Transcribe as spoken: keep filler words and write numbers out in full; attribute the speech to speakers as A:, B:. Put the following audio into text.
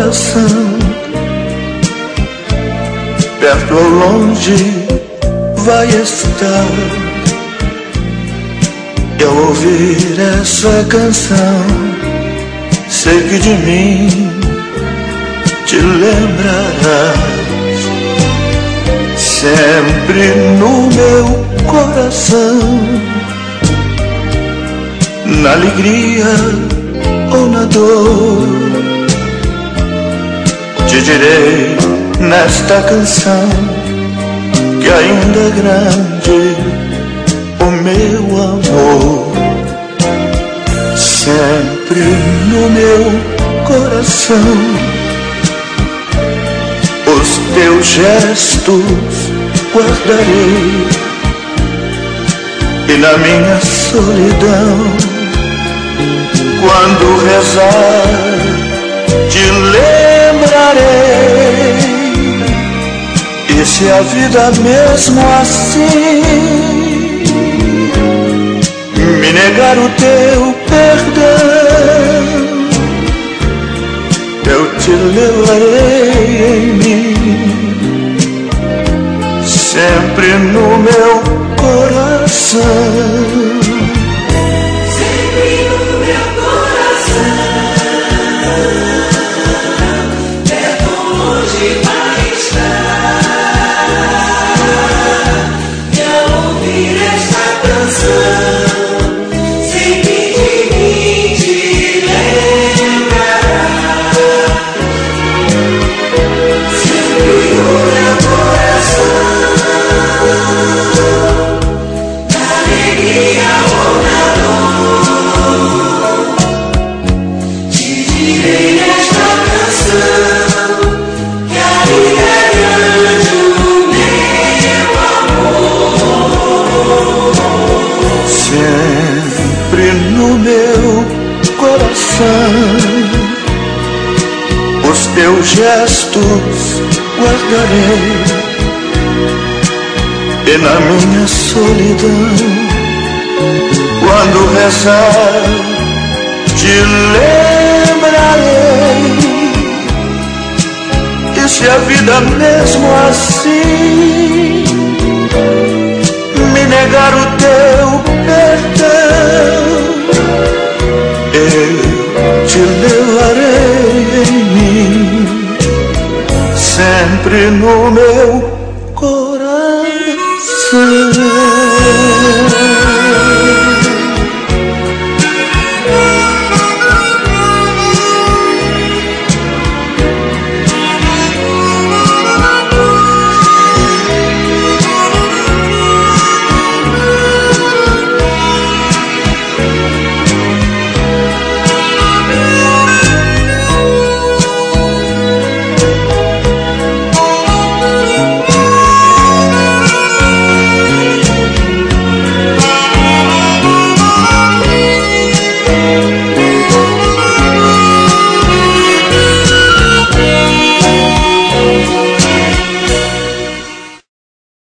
A: coração, perto ou longe vai estar. E ao ouvir essa canção, sei que de mim te lembrarás. Sempre no meu coração, na alegria ou na dor, te direi nesta canção que ainda é grande o meu amor. Sempre no meu coração, os teus gestos guardarei, e na minha solidão, quando rezar, te lembrarei. E se a vida mesmo assim me negar o teu perdão, eu te levarei em mim, sempre no meu coração. Sempre no meu coração, os teus gestos guardarei, e na minha solidão, quando rezar, te lembrarei. E se a vida mesmo assim me negar o teu perdão, eu te levarei em mim, sempre no meu